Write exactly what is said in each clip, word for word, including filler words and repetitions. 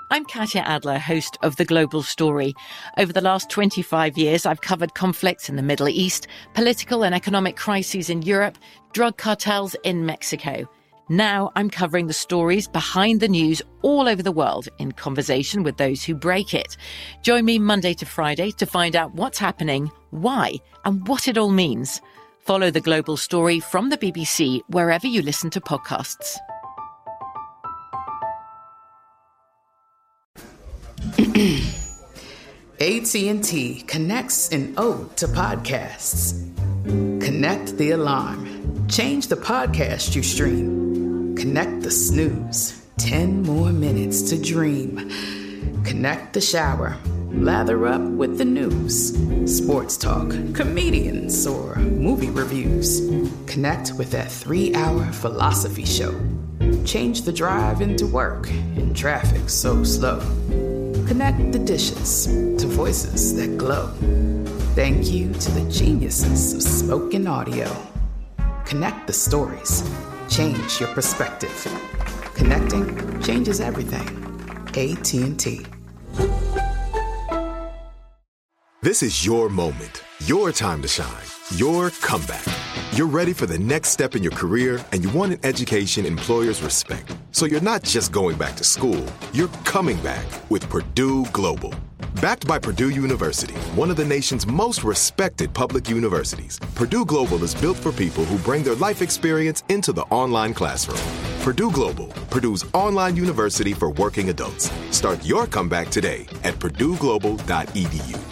I'm Katya Adler, host of The Global Story. Over the last twenty-five years, I've covered conflicts in the Middle East, political and economic crises in Europe, drug cartels in Mexico. Now I'm covering the stories behind the news all over the world in conversation with those who break it. Join me Monday to Friday to find out what's happening, why, and what it all means. Follow The Global Story from the B B C wherever you listen to podcasts. A T and T connects an ode to podcasts. Connect the alarm. Change the podcast you stream. Connect the snooze. Ten more minutes to dream. Connect the shower. Lather up with the news. Sports talk, comedians, or movie reviews. Connect with that three-hour philosophy show. Change the drive into work in traffic so slow. Connect the dishes to voices that glow. Thank you to the geniuses of spoken audio. Connect the stories. Change your perspective. Connecting changes everything. A T and T. This is your moment, your time to shine, your comeback. You're ready for the next step in your career, and you want an education employers respect. So you're not just going back to school, you're coming back with Purdue Global. Backed by Purdue University, one of the nation's most respected public universities, Purdue Global is built for people who bring their life experience into the online classroom. Purdue Global, Purdue's online university for working adults. Start your comeback today at purdue global dot e d u.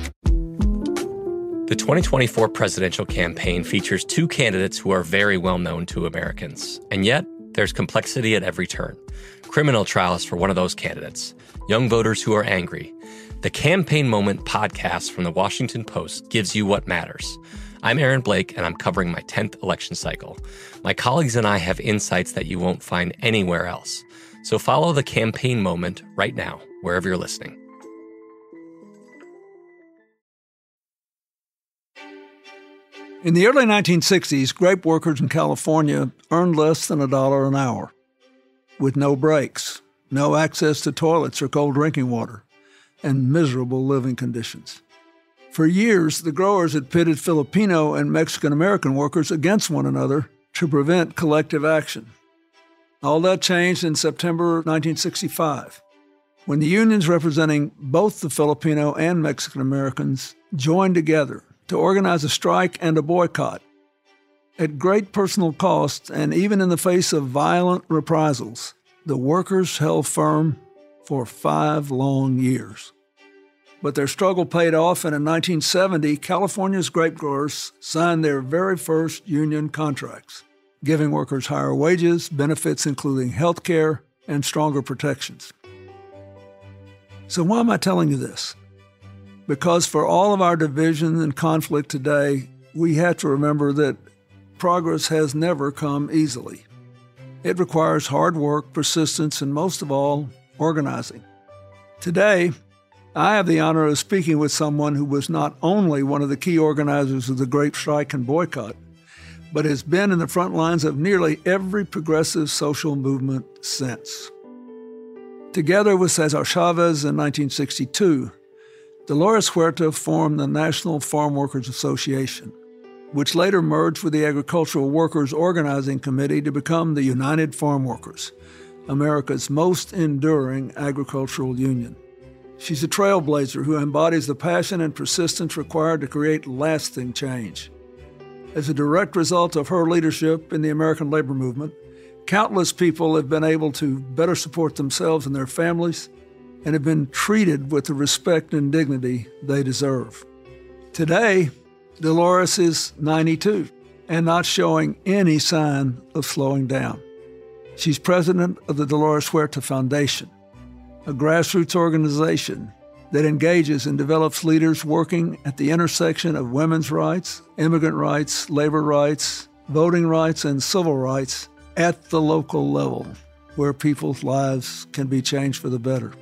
The twenty twenty-four presidential campaign features two candidates who are very well known to Americans. And yet, there's complexity at every turn. Criminal trials for one of those candidates. Young voters who are angry. The Campaign Moment podcast from the Washington Post gives you what matters. I'm Aaron Blake, and I'm covering my tenth election cycle. My colleagues and I have insights that you won't find anywhere else. So follow The Campaign Moment right now, wherever you're listening. In the early nineteen sixties, grape workers in California earned less than a dollar an hour, with no breaks, no access to toilets or cold drinking water, and miserable living conditions. For years, the growers had pitted Filipino and Mexican-American workers against one another to prevent collective action. All that changed in September nineteen sixty-five, when the unions representing both the Filipino and Mexican-Americans joined together to organize a strike and a boycott. At great personal cost, and even in the face of violent reprisals, the workers held firm for five long years. But their struggle paid off, and in nineteen seventy, California's grape growers signed their very first union contracts, giving workers higher wages, benefits including health care, and stronger protections. So why am I telling you this? Because for all of our division and conflict today, we have to remember that progress has never come easily. It requires hard work, persistence, and most of all, organizing. Today, I have the honor of speaking with someone who was not only one of the key organizers of the grape strike and boycott, but has been in the front lines of nearly every progressive social movement since. Together with Cesar Chavez in nineteen sixty-two, Dolores Huerta formed the National Farm Workers Association, which later merged with the Agricultural Workers Organizing Committee to become the United Farm Workers, America's most enduring agricultural union. She's a trailblazer who embodies the passion and persistence required to create lasting change. As a direct result of her leadership in the American labor movement, countless people have been able to better support themselves and their families and have been treated with the respect and dignity they deserve. Today, Dolores is ninety-two and not showing any sign of slowing down. She's president of the Dolores Huerta Foundation, a grassroots organization that engages and develops leaders working at the intersection of women's rights, immigrant rights, labor rights, voting rights, and civil rights at the local level, where people's lives can be changed for the better.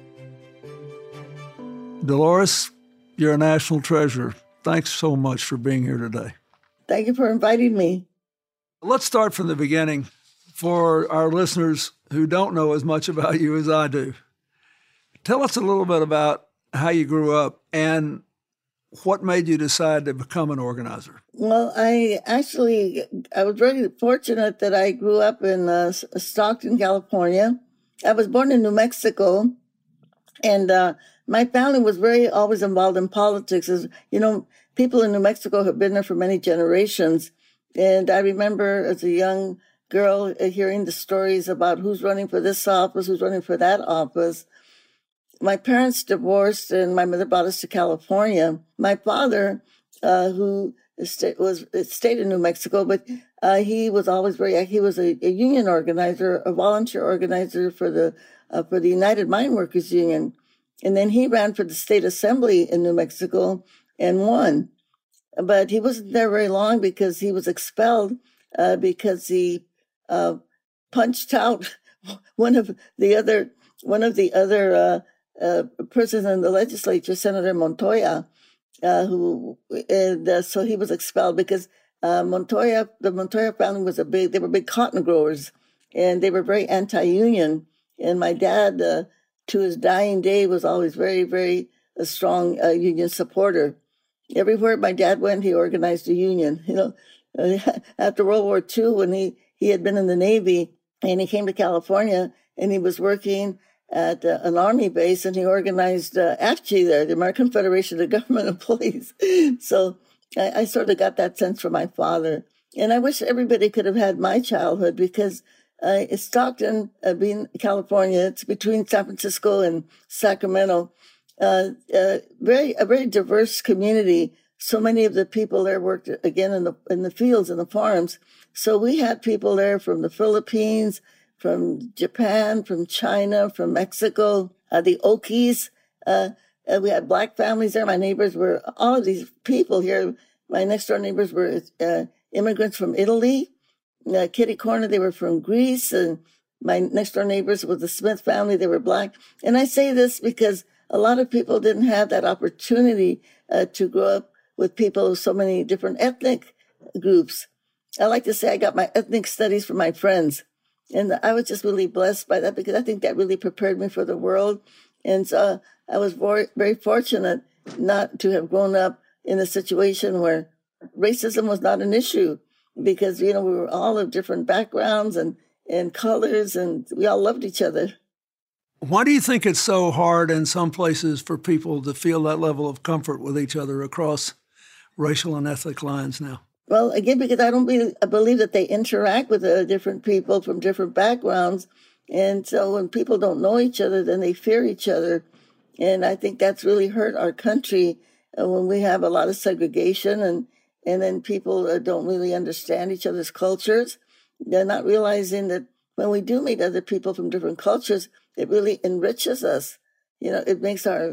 Dolores, you're a national treasure. Thanks so much for being here today. Thank you for inviting me. Let's start from the beginning for our listeners who don't know as much about you as I do. Tell us a little bit about how you grew up and what made you decide to become an organizer. Well, I actually, I was very fortunate that I grew up in uh, Stockton, California. I was born in New Mexico, and uh, my family was very always involved in politics. As you know, people in New Mexico have been there for many generations. And I remember as a young girl uh, hearing the stories about who's running for this office, who's running for that office. My parents divorced, and my mother brought us to California. My father, uh, who was stayed in New Mexico, but uh, he was always very. He was a, a union organizer, a volunteer organizer for the uh, for the United Mine Workers Union, and then he ran for the state assembly in New Mexico and won. But he wasn't there very long because he was expelled uh, because he uh, punched out one of the other one of the other. Uh, Uh, person in the legislature, Senator Montoya, uh, who, and uh, so he was expelled because uh, Montoya, the Montoya family was a big, they were big cotton growers, and they were very anti-union. And my dad, uh, to his dying day, was always very, very a strong uh, union supporter. Everywhere my dad went, he organized a union. You know, uh, after World War Two, when he, he had been in the Navy and he came to California and he was working at uh, an army base, and he organized uh, A F G there, the American Federation of Government Employees. So I, I sort of got that sense from my father. And I wish everybody could have had my childhood because uh, Stockton, uh, being California, it's between San Francisco and Sacramento, uh, uh, very a very diverse community. So many of the people there worked, again, in the in the fields and the farms. So we had people there from the Philippines, from Japan, from China, from Mexico, uh, the Okies. Uh, uh, we had black families there. My neighbors were, all of these people here, my next door neighbors were uh, immigrants from Italy. Uh, Kitty Corner, they were from Greece. And my next door neighbors was the Smith family, they were black. And I say this because a lot of people didn't have that opportunity uh, to grow up with people of so many different ethnic groups. I like to say I got my ethnic studies from my friends. And I was just really blessed by that because I think that really prepared me for the world. And so I was very, very fortunate not to have grown up in a situation where racism was not an issue because, you know, we were all of different backgrounds and, and colors, and we all loved each other. Why do you think it's so hard in some places for people to feel that level of comfort with each other across racial and ethnic lines now? Well, again, because I don't be, I believe that they interact with uh, different people from different backgrounds. And so when people don't know each other, then they fear each other. And I think that's really hurt our country uh, when we have a lot of segregation and, and then people uh, don't really understand each other's cultures. They're not realizing that when we do meet other people from different cultures, it really enriches us. You know, it makes our,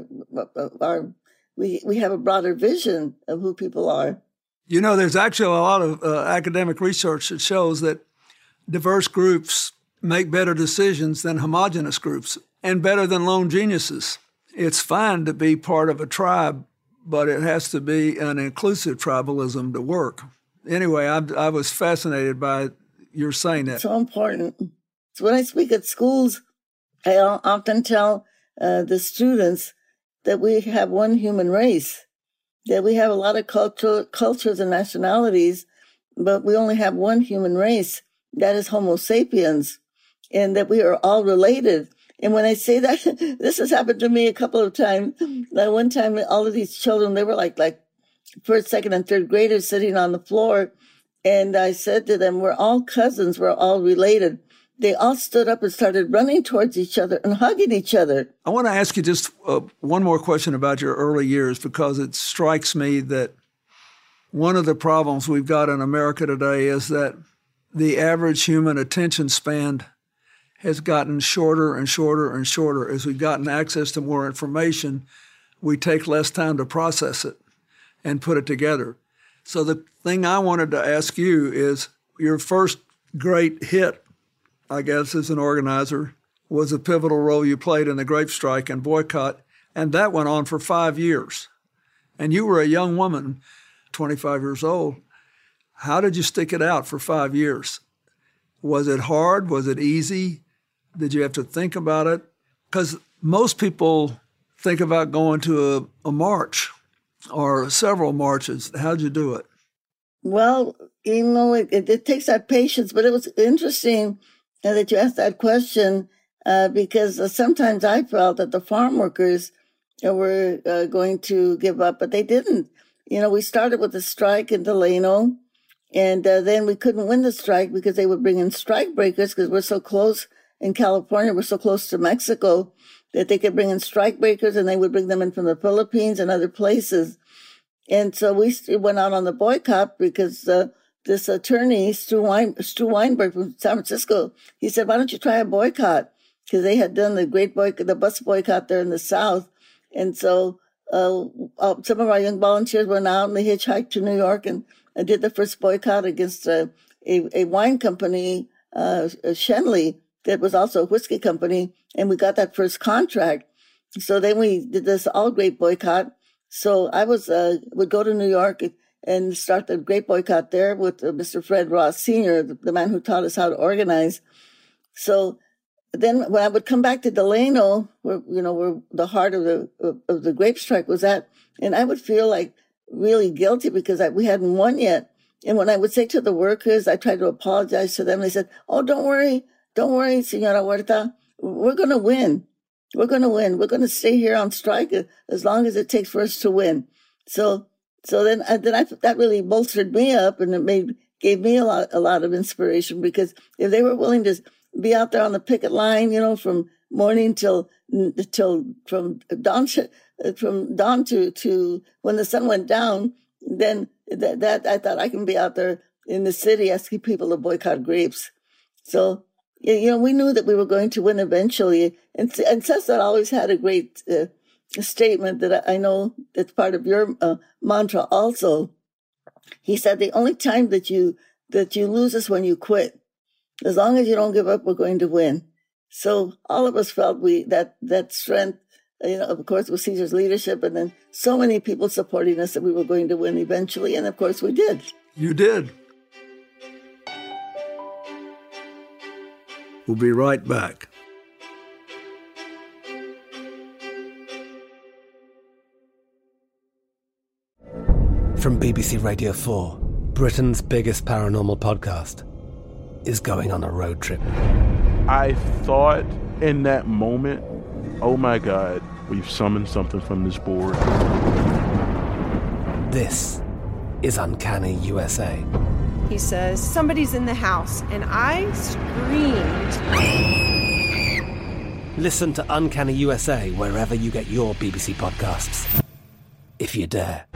our we, we have a broader vision of who people are. You know, there's actually a lot of uh, academic research that shows that diverse groups make better decisions than homogenous groups and better than lone geniuses. It's fine to be part of a tribe, but it has to be an inclusive tribalism to work. Anyway, I, I was fascinated by your saying that. So important. So when I speak at schools, I often tell uh, the students that we have one human race. That we have a lot of cultural cultures and nationalities, but we only have one human race, that is Homo sapiens, and that we are all related. And when I say that, this has happened to me a couple of times. Like one time, all of these children, they were like like first, second, and third graders sitting on the floor, and I said to them, "We're all cousins. We're all related." They all stood up and started running towards each other and hugging each other. I want to ask you just uh, one more question about your early years, because it strikes me that one of the problems we've got in America today is that the average human attention span has gotten shorter and shorter and shorter. As we've gotten access to more information, we take less time to process it and put it together. So the thing I wanted to ask you is your first great hit, I guess, as an organizer, was a pivotal role you played in the grape strike and boycott, and that went on for five years. And you were a young woman, twenty-five years old. How did you stick it out for five years? Was it hard? Was it easy? Did you have to think about it? Because most people think about going to a, a march or several marches. How'd you do it? Well, you know, it, it, it takes that patience, but it was interesting uh, that you asked that question uh, because uh, sometimes I felt that the farm workers uh, were uh, going to give up, but they didn't. You know, we started with a strike in Delano, and uh, then we couldn't win the strike because they would bring in strike breakers because we're so close in California, we're so close to Mexico, that they could bring in strike breakers and they would bring them in from the Philippines and other places. And so we went out on the boycott because uh, this attorney, Stu, Wein, Stu Weinberg from San Francisco, he said, why don't you try a boycott? Because they had done the great boycott, the bus boycott there in the South. And so uh, uh, some of our young volunteers went out and they hitchhiked to New York and uh, did the first boycott against uh, a, a wine company, uh, Shenley, that was also a whiskey company, and we got that first contract. So then we did this all grape boycott. So I was uh, would go to New York and start the grape boycott there with uh, Mister Fred Ross Senior, the, the man who taught us how to organize. So then when I would come back to Delano, where you know where the heart of the of, of the grape strike was at, and I would feel like really guilty because I, we hadn't won yet. And when I would say to the workers, I tried to apologize to them. They said, "Oh, don't worry." Don't worry, Senora Huerta. We're going to win. We're going to win. We're going to stay here on strike as long as it takes for us to win. So, so then, then I, that really bolstered me up, and it made gave me a lot, a lot of inspiration because if they were willing to be out there on the picket line, you know, from morning till till from dawn from dawn to to when the sun went down, then that, that I thought I can be out there in the city asking people to boycott grapes. So. You know, we knew that we were going to win eventually. And, and Cesar always had a great uh, statement that I know that's part of your uh, mantra also. He said, the only time that you that you lose is when you quit. As long as you don't give up, we're going to win. So all of us felt we that that strength, you know, of course, with Cesar's leadership, and then so many people supporting us that we were going to win eventually. And, of course, we did. You did. We'll be right back. From B B C Radio four, Britain's biggest paranormal podcast is going on a road trip. I thought in that moment, oh my God, we've summoned something from this board. This is Uncanny U S A. He says, somebody's in the house, and I screamed. Listen to Uncanny U S A wherever you get your B B C podcasts, if you dare.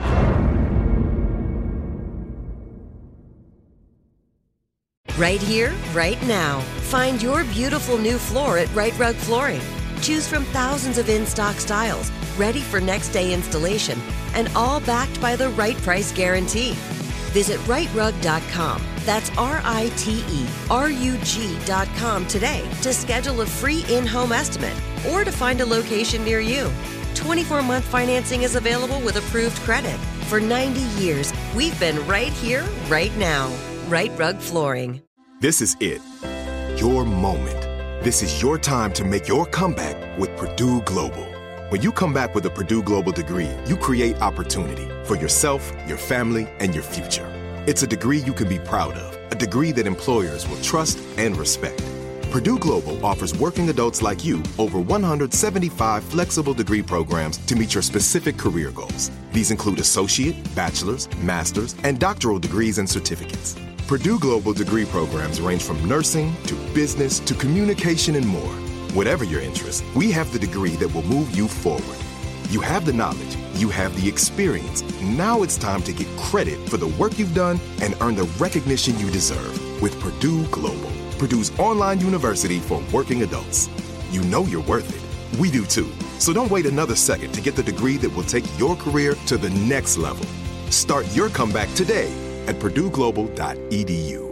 Right here, right now. Find your beautiful new floor at Rite Rug Flooring. Choose from thousands of in-stock styles, ready for next day installation, and all backed by the right price guarantee. Visit rite rug dot com. That's R I T E R U G dot com today to schedule a free in-home estimate or to find a location near you. twenty-four month financing is available with approved credit. For ninety years, we've been right here, right now. Rite Rug Flooring. This is it. Your moment. This is your time to make your comeback with Purdue Global. When you come back with a Purdue Global degree, you create opportunity for yourself, your family, and your future. It's a degree you can be proud of, a degree that employers will trust and respect. Purdue Global offers working adults like you over one hundred seventy-five flexible degree programs to meet your specific career goals. These include associate, bachelor's, master's, and doctoral degrees and certificates. Purdue Global degree programs range from nursing to business to communication and more. Whatever your interest, we have the degree that will move you forward. You have the knowledge, you have the experience. Now it's time to get credit for the work you've done and earn the recognition you deserve with Purdue Global, Purdue's online university for working adults. You know you're worth it. We do too. So don't wait another second to get the degree that will take your career to the next level. Start your comeback today at purdue global dot e d u.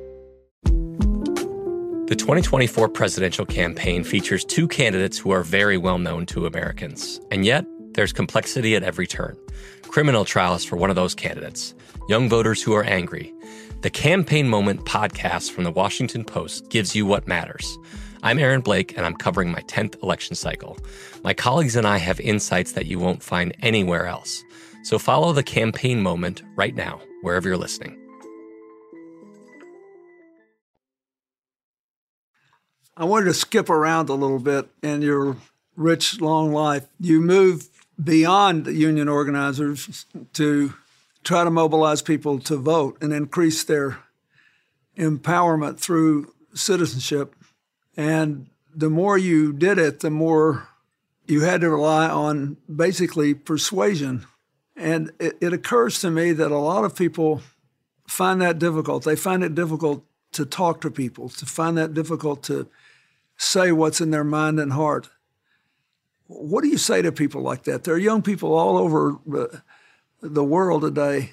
The twenty twenty-four presidential campaign features two candidates who are very well known to Americans. And yet, there's complexity at every turn. Criminal trials for one of those candidates. Young voters who are angry. The Campaign Moment podcast from the Washington Post gives you what matters. I'm Aaron Blake, and I'm covering my tenth election cycle. My colleagues and I have insights that you won't find anywhere else. So follow the campaign moment right now, wherever you're listening. I wanted to skip around a little bit in your rich, long life. You moved beyond the union organizers to try to mobilize people to vote and increase their empowerment through citizenship. And the more you did it, the more you had to rely on basically persuasion. And it, it occurs to me that a lot of people find that difficult. They find it difficult to talk to people, to find that difficult to say what's in their mind and heart. What do you say to people like that? There are young people all over the world today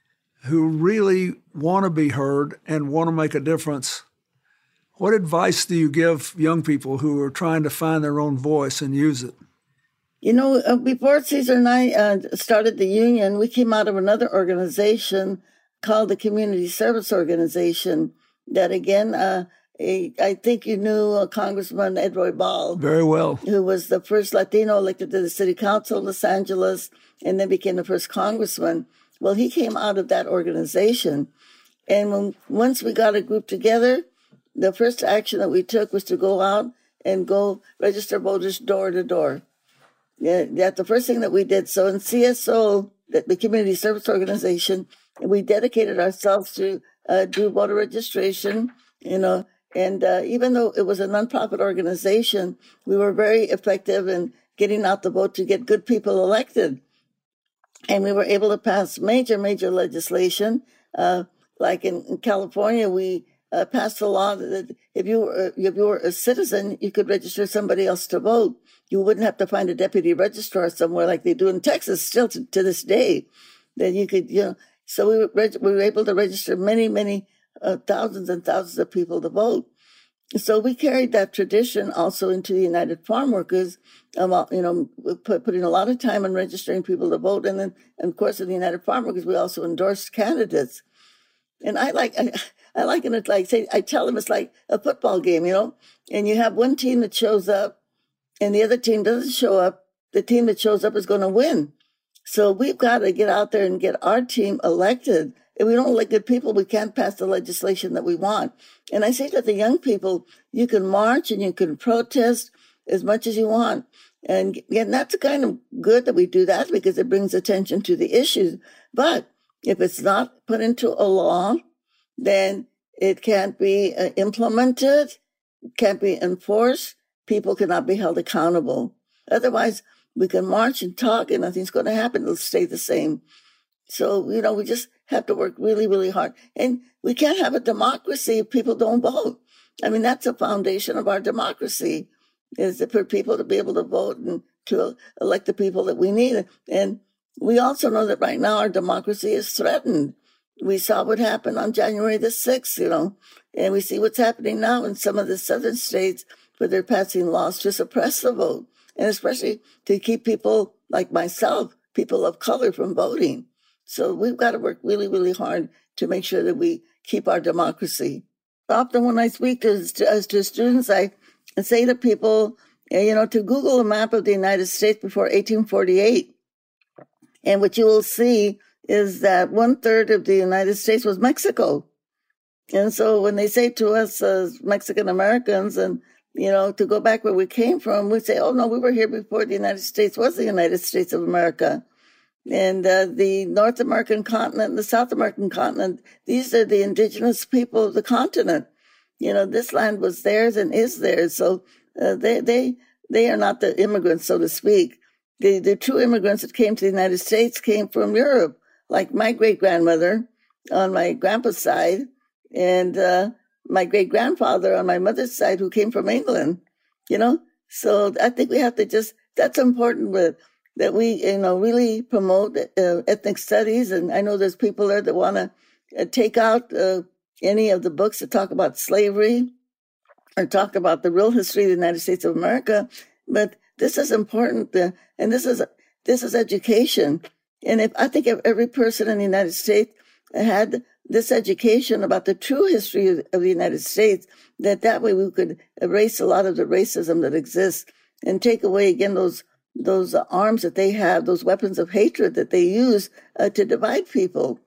who really want to be heard and want to make a difference. What advice do you give young people who are trying to find their own voice and use it? You know, uh, before Cesar and I uh, started the union, we came out of another organization called the Community Service Organization that, again, uh, a, I think you knew uh, Congressman Ed Roybal. Very well. Who was the first Latino elected to the city council of Los Angeles and then became the first congressman. Well, he came out of that organization. And when, once we got a group together, the first action that we took was to go out and go register voters door to door. Yeah, that's the first thing that we did. So in C S O, the, the Community Service Organization, we dedicated ourselves to uh, do voter registration, you know, and uh, even though it was a nonprofit organization, we were very effective in getting out the vote to get good people elected. And we were able to pass major, major legislation. Uh, like in, in California, we uh, passed a law that if you were, if you were a citizen, you could register somebody else to vote. You wouldn't have to find a deputy registrar somewhere like they do in Texas still to, to this day. That you could, you know, so we were, reg- we were able to register many, many uh, thousands and thousands of people to vote. So we carried that tradition also into the United Farm Workers, um, you know, put, putting a lot of time in registering people to vote. And then, and of course, in the United Farm Workers, we also endorsed candidates. And I like, I, I like it like, say, I tell them it's like a football game, you know, and you have one team that shows up and the other team doesn't show up. The team that shows up is going to win. So we've got to get out there and get our team elected. If we don't elect good people, we can't pass the legislation that we want. And I say to the young people, you can march and you can protest as much as you want. And, and that's kind of good that we do that because it brings attention to the issues. But if it's not put into a law, then it can't be uh, implemented, can't be enforced. People cannot be held accountable. Otherwise, we can march and talk and nothing's going to happen. It'll stay the same. So, you know, we just have to work really, really hard. And we can't have a democracy if people don't vote. I mean, that's the foundation of our democracy, is for people to be able to vote and to elect the people that we need. And we also know that right now our democracy is threatened. We saw what happened on January the sixth, you know, and we see what's happening now in some of the southern states where they're passing laws to suppress the vote, and especially to keep people like myself, people of color, from voting. So we've got to work really, really hard to make sure that we keep our democracy. Often when I speak to, to, to students, I say to people, you know, to Google a map of the United States before eighteen forty-eight. And what you will see is that one third of the United States was Mexico. And so when they say to us as Mexican Americans, and, you know, to go back where we came from, we say, oh, no, we were here before the United States was the United States of America. And uh, the North American continent and the South American continent, these are the indigenous people of the continent. You know, this land was theirs and is theirs. So uh, they they they are not the immigrants, so to speak. The, the true immigrants that came to the United States came from Europe, like my great-grandmother on my grandpa's side and uh, my great-grandfather on my mother's side who came from England, you know. So I think we have to just, that's important with that we, you know, really promote uh, ethnic studies. And I know there's people there that want to uh, take out uh, any of the books that talk about slavery or talk about the real history of the United States of America. But this is important, uh, and this is this is education. And if I think if every person in the United States had this education about the true history of, of the United States, that that way we could erase a lot of the racism that exists and take away again those those uh, arms that they have, those weapons of hatred that they use uh, to divide people.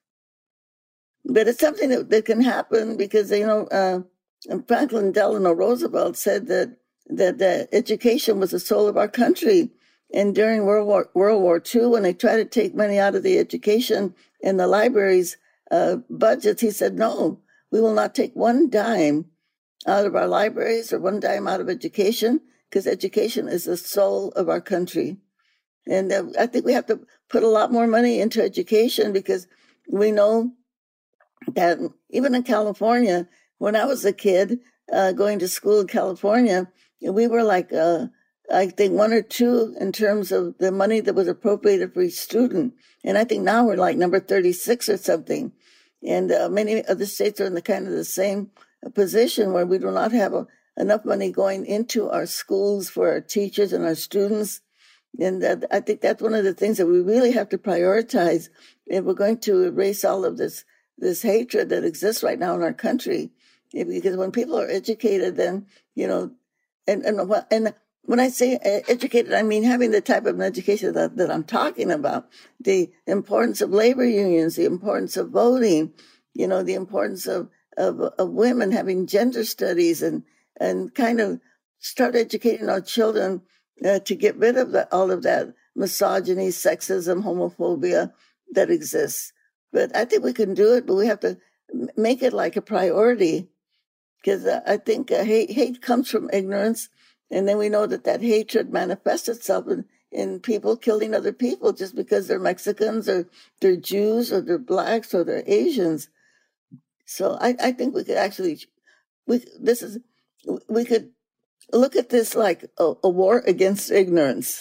But it's something that, that can happen because, you know, uh, Franklin Delano Roosevelt said that that uh, education was the soul of our country. And during World War World War Two, when they tried to take money out of the education and the libraries' uh, budgets, he said, no, we will not take one dime out of our libraries or one dime out of education, because education is the soul of our country. And uh, I think we have to put a lot more money into education, because we know that even in California, when I was a kid uh, going to school in California, we were like, uh, I think, one or two in terms of the money that was appropriated for each student. And I think now we're like number thirty-six or something. And uh, many other states are in the kind of the same position where we do not have a, enough money going into our schools for our teachers and our students. And uh, I think that's one of the things that we really have to prioritize if we're going to erase all of this this hatred that exists right now in our country. Because when people are educated, then, you know, and and, and when I say educated, I mean having the type of education that, that I'm talking about, the importance of labor unions, the importance of voting, you know, the importance of, of, of women having gender studies, and, and kind of start educating our children uh, to get rid of the, all of that misogyny, sexism, homophobia that exists. But I think we can do it, but we have to make it like a priority, because uh, I think uh, hate, hate comes from ignorance. And then we know that that hatred manifests itself in, in people killing other people just because they're Mexicans or they're Jews or they're blacks or they're Asians. So I, I think we could actually, we this is we could look at this like a, a war against ignorance.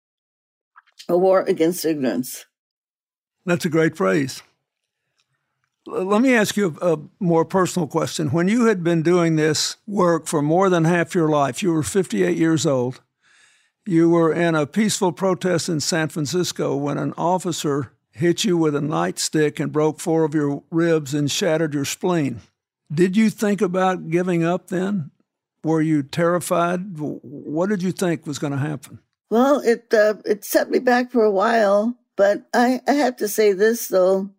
A war against ignorance. That's a great phrase. Let me ask you a, a more personal question. When you had been doing this work for more than half your life, you were fifty-eight years old, you were in a peaceful protest in San Francisco when an officer hit you with a nightstick and broke four of your ribs and shattered your spleen. Did you think about giving up then? Were you terrified? What did you think was going to happen? Well, it uh, it set me back for a while, but I, I have to say this, though.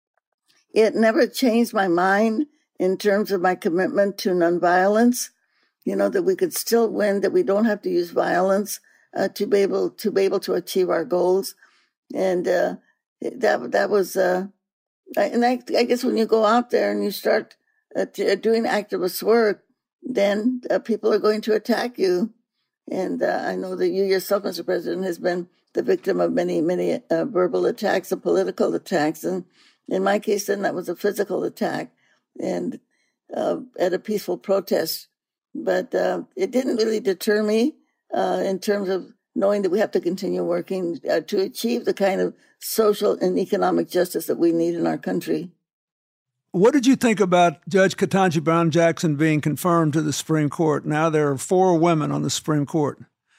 It never changed my mind in terms of my commitment to nonviolence, you know, that we could still win, that we don't have to use violence uh, to be able to be able to achieve our goals. And uh, that that was, uh, and I, I guess when you go out there and you start uh, to, doing activist work, then uh, people are going to attack you. And uh, I know that you yourself, Mister President, has been the victim of many, many uh, verbal attacks and political attacks. And in my case, then that was a physical attack and uh, at a peaceful protest. But uh, it didn't really deter me uh, in terms of knowing that we have to continue working uh, to achieve the kind of social and economic justice that we need in our country. What did you think about Judge Ketanji Brown Jackson being confirmed to the Supreme Court? Now there are four women on the Supreme Court.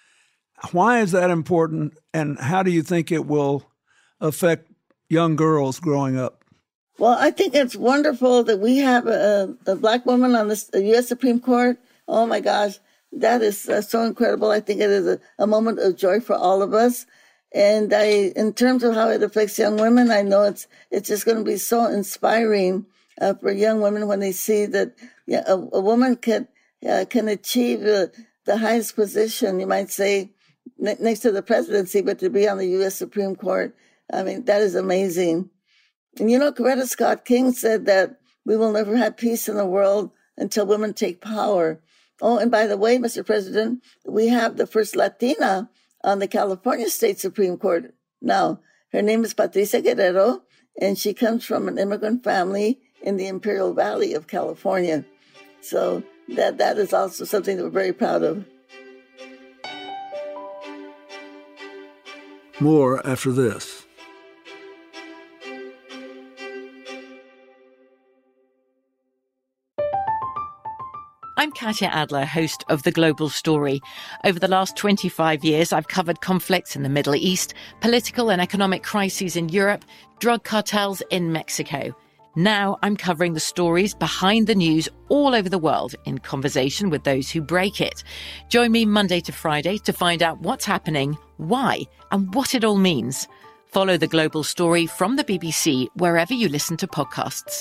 Why is that important, and how do you think it will affect young girls growing up? Well, I think it's wonderful that we have a, a black woman on the U S Supreme Court. Oh, my gosh, that is uh, so incredible. I think it is a, a moment of joy for all of us. And I, in terms of how it affects young women, I know it's it's just going to be so inspiring uh, for young women when they see that yeah, a, a woman can uh, can achieve uh, the highest position, you might say, ne- next to the presidency, but to be on the U S Supreme Court. I mean, that is amazing. And you know, Coretta Scott King said that we will never have peace in the world until women take power. Oh, and by the way, Mister President, we have the first Latina on the California State Supreme Court now. Her name is Patricia Guerrero, and she comes from an immigrant family in the Imperial Valley of California. So that that is also something that we're very proud of. More after this. I'm Katya Adler, host of The Global Story. Over the last twenty-five years, I've covered conflicts in the Middle East, political and economic crises in Europe, drug cartels in Mexico. Now I'm covering the stories behind the news all over the world in conversation with those who break it. Join me Monday to Friday to find out what's happening, why, and what it all means. Follow The Global Story from the B B C wherever you listen to podcasts.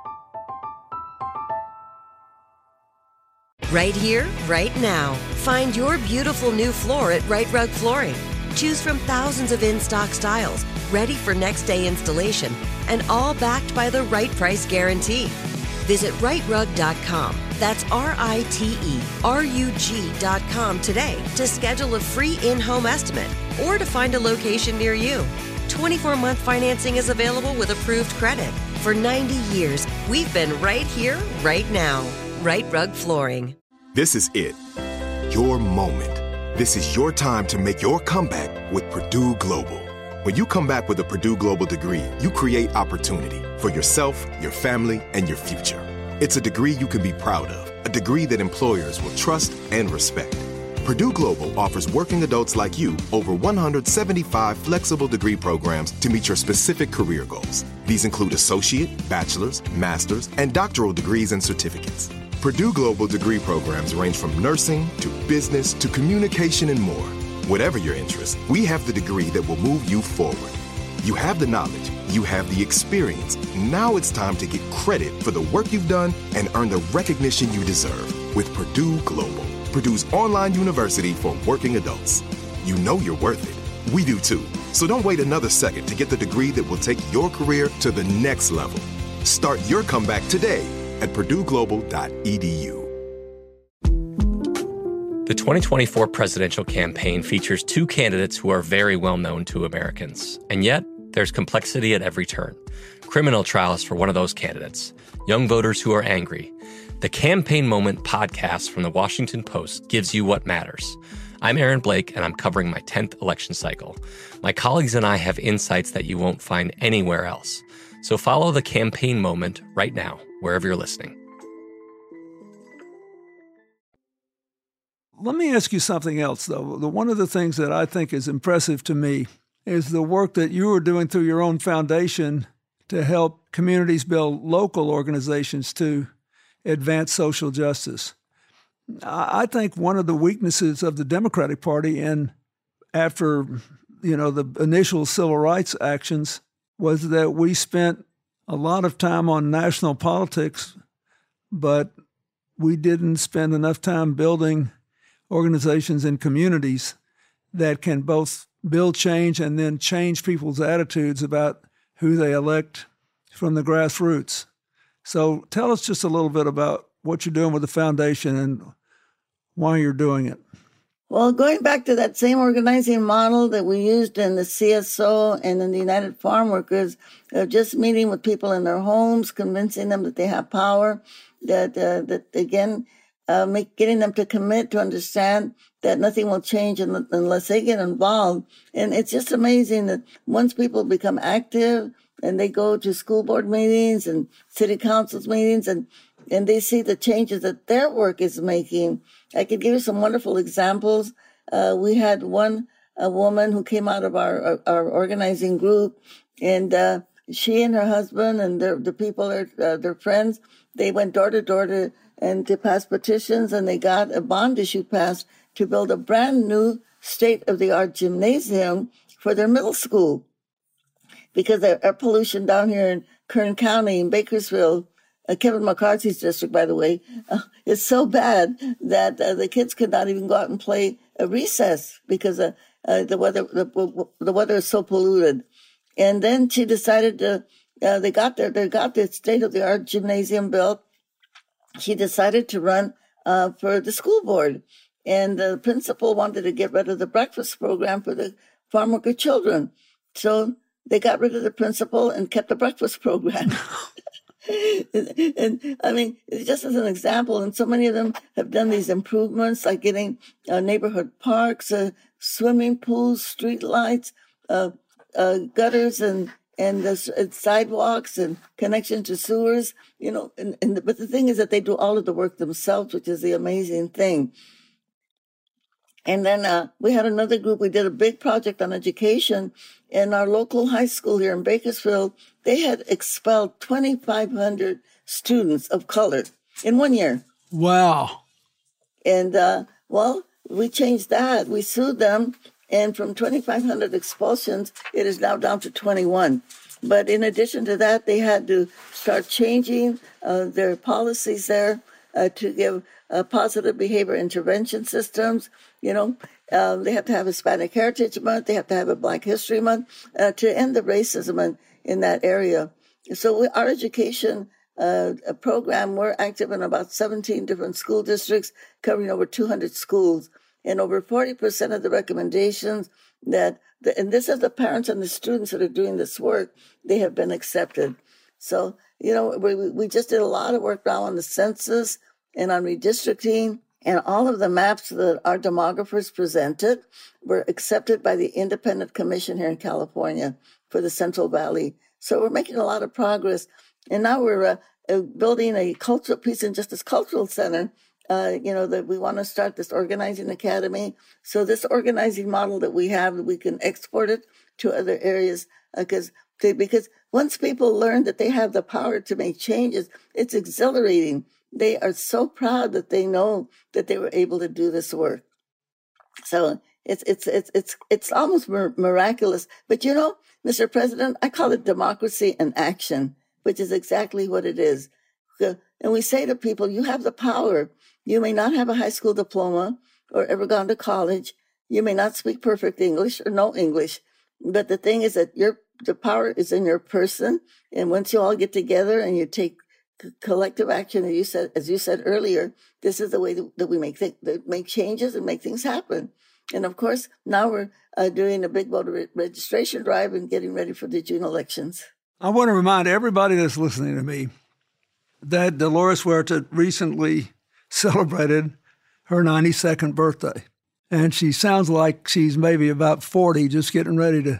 Right here, right now. Find your beautiful new floor at Right Rug Flooring. Choose from thousands of in-stock styles, ready for next day installation, and all backed by the right price guarantee. Visit right rug dot com. That's R I T E R U G dot com today to schedule a free in-home estimate or to find a location near you. twenty-four month financing is available with approved credit. For ninety years, we've been right here, right now. Right Rug Flooring. This is it. Your moment. This is your time to make your comeback with Purdue Global. When you come back with a Purdue Global degree, you create opportunity for yourself, your family, and your future. It's a degree you can be proud of, a degree that employers will trust and respect. Purdue Global offers working adults like you over one hundred seventy-five flexible degree programs to meet your specific career goals. These include associate, bachelor's, master's, and doctoral degrees and certificates. Purdue Global degree programs range from nursing to business to communication and more. Whatever your interest, we have the degree that will move you forward. You have the knowledge, you have the experience. Now it's time to get credit for the work you've done and earn the recognition you deserve with Purdue Global, Purdue's online university for working adults. You know you're worth it. We do too. So don't wait another second to get the degree that will take your career to the next level. Start your comeback today at purdue global dot e d u. The twenty twenty-four presidential campaign features two candidates who are very well known to Americans. And yet, there's complexity at every turn. Criminal trials for one of those candidates. Young voters who are angry. The Campaign Moment podcast from the Washington Post gives you what matters. I'm Aaron Blake, and I'm covering my tenth election cycle. My colleagues and I have insights that you won't find anywhere else. So follow The Campaign Moment right now, wherever you're listening. Let me ask you something else, though. The, one of the things that I think is impressive to me is the work that you are doing through your own foundation to help communities build local organizations to advance social justice. I, I think one of the weaknesses of the Democratic Party, and after you know the initial civil rights actions, was that we spent a lot of time on national politics, but we didn't spend enough time building organizations and communities that can both build change and then change people's attitudes about who they elect from the grassroots. So tell us just a little bit about what you're doing with the foundation and why you're doing it. Well, going back to that same organizing model that we used in the C S O and in the United Farm Workers, uh, just meeting with people in their homes, convincing them that they have power, that, uh, that again, Uh, make, getting them to commit to understand that nothing will change un- unless they get involved. And it's just amazing that once people become active and they go to school board meetings and city councils meetings and, and they see the changes that their work is making. I could give you some wonderful examples. Uh, we had one a woman who came out of our, our organizing group, and uh, she and her husband and their, the people, their, uh, their friends, they went door to door to and to pass petitions, and they got a bond issue passed to build a brand new state-of-the-art gymnasium for their middle school. Because the air pollution down here in Kern County, in Bakersfield, uh, Kevin McCarthy's district, by the way, uh, is so bad that uh, the kids could not even go out and play a recess because uh, uh, the weather the, the weather is so polluted. And then she decided to, uh, they got their, they got the state-of-the-art gymnasium built. She decided to run uh, for the school board. And the principal wanted to get rid of the breakfast program for the farm worker children. So they got rid of the principal and kept the breakfast program. and, and I mean, just as an example, and so many of them have done these improvements, like getting uh, neighborhood parks, uh, swimming pools, street lights, uh, uh, gutters, and and the and sidewalks and connection to sewers, you know, and, and but the thing is that they do all of the work themselves, which is the amazing thing. And then uh, we had another group. We did a big project on education. In our local high school here in Bakersfield, they had expelled twenty-five hundred students of color in one year. Wow. And, uh, well, we changed that. We sued them. And from twenty-five hundred expulsions, it is now down to twenty-one. But in addition to that, they had to start changing uh, their policies there uh, to give uh, positive behavior intervention systems. You know, uh, they have to have Hispanic Heritage Month. They have to have a Black History Month uh, to end the racism in, in that area. So we, our education uh, program, we're active in about seventeen different school districts, covering over two hundred schools. And over forty percent of the recommendations that, the, and this is the parents and the students that are doing this work, they have been accepted. So, you know, we, we just did a lot of work now on the census and on redistricting, and all of the maps that our demographers presented were accepted by the Independent Commission here in California for the Central Valley. So we're making a lot of progress. And now we're uh, uh, building a cultural peace and justice cultural center. Uh, you know, that we want to start this organizing academy. So this organizing model that we have, we can export it to other areas because uh, because once people learn that they have the power to make changes, it's exhilarating. They are so proud that they know that they were able to do this work. So it's it's it's it's it's almost miraculous. But you know, Mister President, I call it democracy in action, which is exactly what it is. And we say to people, you have the power. You may not have a high school diploma or ever gone to college. You may not speak perfect English or no English. But the thing is that your the power is in your person. And once you all get together and you take c- collective action, as you said, as you said earlier, this is the way that, that we make th- that make changes and make things happen. And of course, now we're uh, doing a big voter re- registration drive and getting ready for the June elections. I want to remind everybody that's listening to me that Dolores Huerta recently celebrated her ninety-second birthday. And she sounds like she's maybe about forty, just getting ready to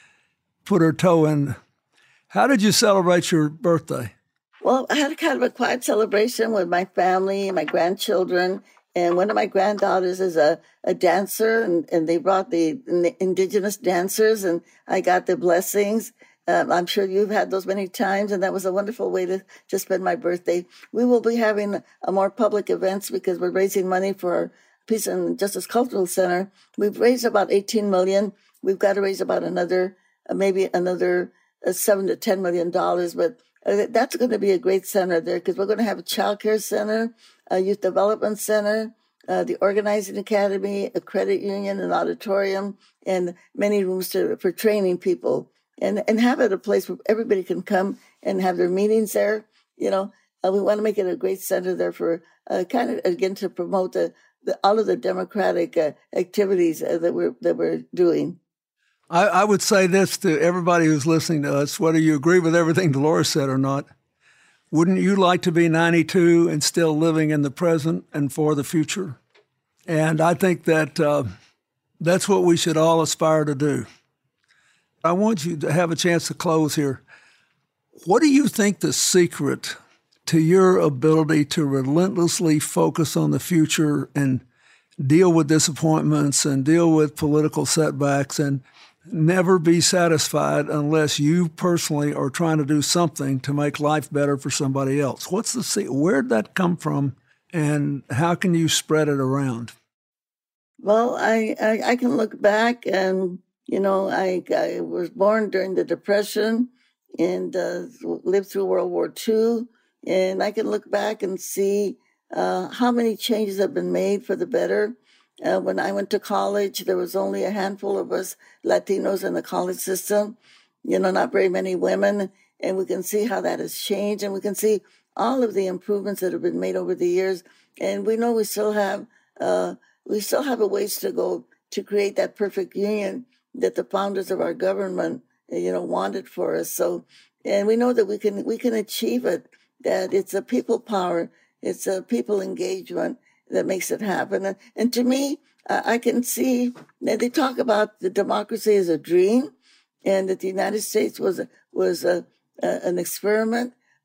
put her toe in. How did you celebrate your birthday? Well, I had kind of a quiet celebration with my family and my grandchildren. And one of my granddaughters is a, a dancer, and, and they brought the, the indigenous dancers, and I got the blessings. Um, I'm sure you've had those many times, and that was a wonderful way to, to spend my birthday. We will be having a more public events because we're raising money for our Peace and Justice Cultural Center. We've raised about eighteen million dollars. We've got to raise about another, uh, maybe another uh, seven to ten million dollars. But uh, that's going to be a great center there because we're going to have a child care center, a youth development center, uh, the organizing academy, a credit union, an auditorium, and many rooms to, for training people. And and have it a place where everybody can come and have their meetings there. You know, uh, we want to make it a great center there for uh, kind of, again, to promote the, the all of the democratic uh, activities uh, that we're that we're doing. I, I would say this to everybody who's listening to us, whether you agree with everything Dolores said or not, wouldn't you like to be ninety-two and still living in the present and for the future? And I think that uh, that's what we should all aspire to do. I want you to have a chance to close here. What do you think the secret to your ability to relentlessly focus on the future and deal with disappointments and deal with political setbacks and never be satisfied unless you personally are trying to do something to make life better for somebody else? What's the secret? Where'd that come from, and how can you spread it around? Well, I, I, I can look back and You know, I, I was born during the Depression and uh, lived through World War Two. And I can look back and see uh, how many changes have been made for the better. Uh, when I went to college, there was only a handful of us Latinos in the college system, you know, not very many women. And we can see how that has changed. And we can see all of the improvements that have been made over the years. And we know we still have, uh, we still have a ways to go to create that perfect union that the founders of our government, you know, wanted for us. So, and we know that we can, we can achieve it, that it's a people power, it's a people engagement that makes it happen. And, and to me, uh, I can see that they talk about the democracy as a dream and that the United States was, a, was a, a, an experiment.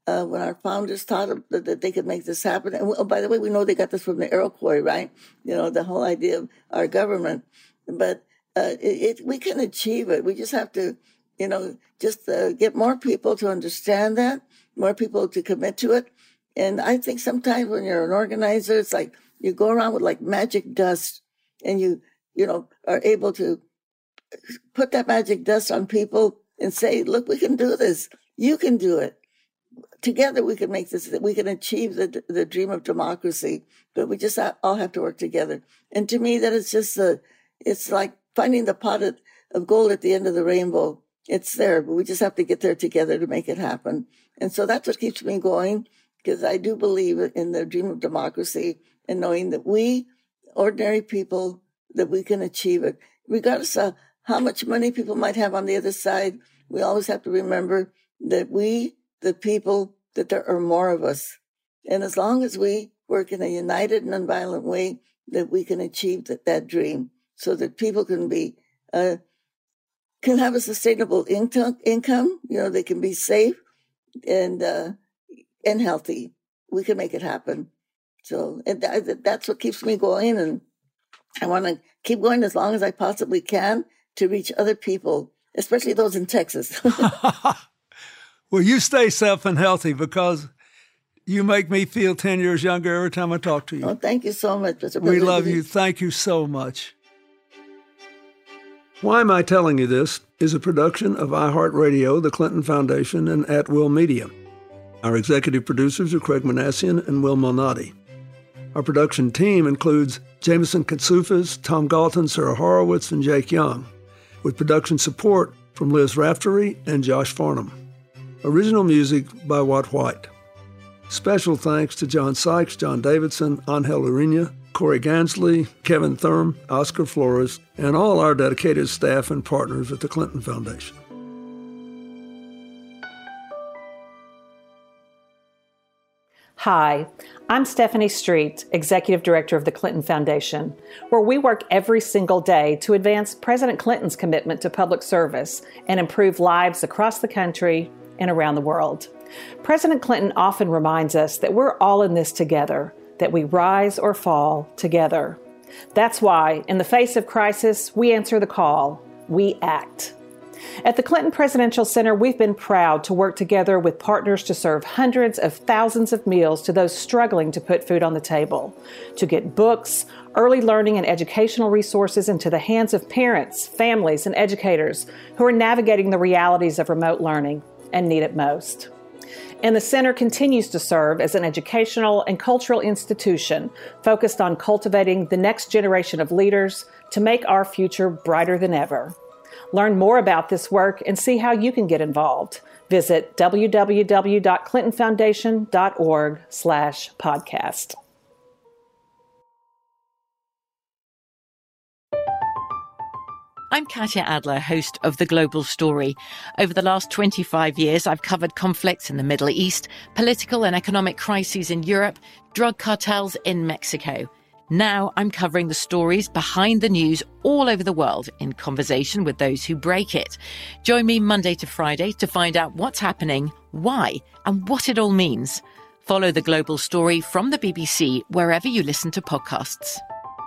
uh, when our founders thought of, that, that they could make this happen. And oh, by the way, we know they got this from the Iroquois, right? You know, the whole idea of our government. But uh, it, it, we can achieve it. We just have to, you know, just uh, get more people to understand that, more people to commit to it. And I think sometimes when you're an organizer, it's like you go around with like magic dust and you, you know, are able to put that magic dust on people and say, look, we can do this. You can do it. Together we can make this, we can achieve the the dream of democracy, but we just all have to work together. And to me, that is just a, it's like finding the pot of, of gold at the end of the rainbow. It's there, but we just have to get there together to make it happen. And so that's what keeps me going, because I do believe in the dream of democracy and knowing that we, ordinary people, that we can achieve it. Regardless of how much money people might have on the other side, we always have to remember that we, the people, that there are more of us. And as long as we work in a united and nonviolent way, that we can achieve that, that dream so that people can be, uh, can have a sustainable income, income, you know, they can be safe and, uh, and healthy. We can make it happen. So and that, that's what keeps me going. And I want to keep going as long as I possibly can to reach other people, especially those in Texas. Well, you stay safe and healthy, because you make me feel ten years younger every time I talk to you. Oh, thank you so much. We love you. Thank you so much. Why Am I Telling You This is a production of iHeartRadio, the Clinton Foundation, and At Will Media. Our executive producers are Craig Manassian and Will Malnati. Our production team includes Jameson Katsufis, Tom Galton, Sarah Horowitz, and Jake Young, with production support from Liz Raftery and Josh Farnham. Original music by Watt White. Special thanks to John Sykes, John Davidson, Angel Urena, Corey Gansley, Kevin Thurm, Oscar Flores, and all our dedicated staff and partners at the Clinton Foundation. Hi, I'm Stephanie Street, Executive Director of the Clinton Foundation, where we work every single day to advance President Clinton's commitment to public service and improve lives across the country and around the world. President Clinton often reminds us that we're all in this together, that we rise or fall together. That's why, in the face of crisis, we answer the call. We act. At the Clinton Presidential Center, we've been proud to work together with partners to serve hundreds of thousands of meals to those struggling to put food on the table, to get books, early learning and educational resources into the hands of parents, families, and educators who are navigating the realities of remote learning and need it most. And the center continues to serve as an educational and cultural institution focused on cultivating the next generation of leaders to make our future brighter than ever. Learn more about this work and see how you can get involved. Visit w w w dot clinton foundation dot org slash podcast. I'm Katya Adler, host of The Global Story. Over the last twenty-five years, I've covered conflicts in the Middle East, political and economic crises in Europe, drug cartels in Mexico. Now I'm covering the stories behind the news all over the world in conversation with those who break it. Join me Monday to Friday to find out what's happening, why, and what it all means. Follow The Global Story from the B B C wherever you listen to podcasts.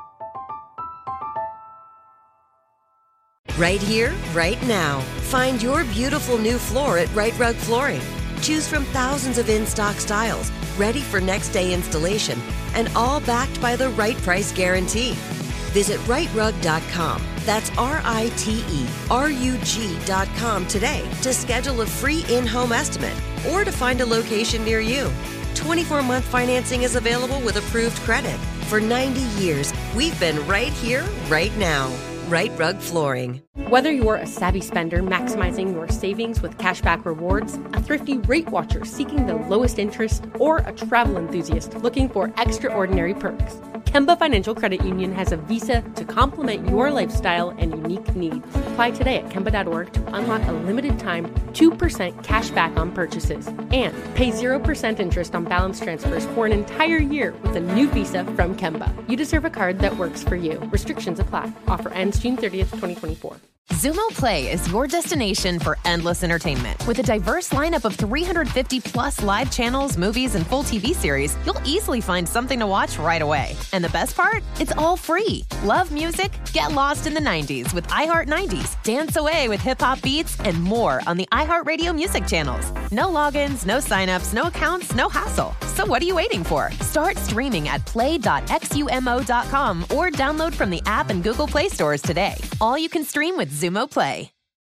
Right here, right now. Find your beautiful new floor at Right Rug Flooring. Choose from thousands of in-stock styles, ready for next day installation, and all backed by the right price guarantee. Visit right rug dot com. That's R I T E R U G dot com today to schedule a free in-home estimate or to find a location near you. twenty-four month financing is available with approved credit. For ninety years, we've been right here, right now. Right Rug Flooring. Whether you're a savvy spender maximizing your savings with cashback rewards, a thrifty rate watcher seeking the lowest interest, or a travel enthusiast looking for extraordinary perks, Kemba Financial Credit Union has a visa to complement your lifestyle and unique needs. Apply today at kemba dot org to unlock a limited time two percent cash back on purchases and pay zero percent interest on balance transfers for an entire year with a new visa from Kemba. You deserve a card that works for you. Restrictions apply. Offer ends June thirtieth, twenty twenty-four. Xumo Play is your destination for endless entertainment. With a diverse lineup of three hundred fifty plus live channels, movies, and full T V series, you'll easily find something to watch right away. And the best part? It's all free. Love music? Get lost in the nineties with iHeart nineties. Dance away with hip-hop beats and more on the iHeartRadio music channels. No logins, no signups, no accounts, no hassle. So what are you waiting for? Start streaming at play dot xumo dot com or download from the app and Google Play stores today. All you can stream with Xumo Play.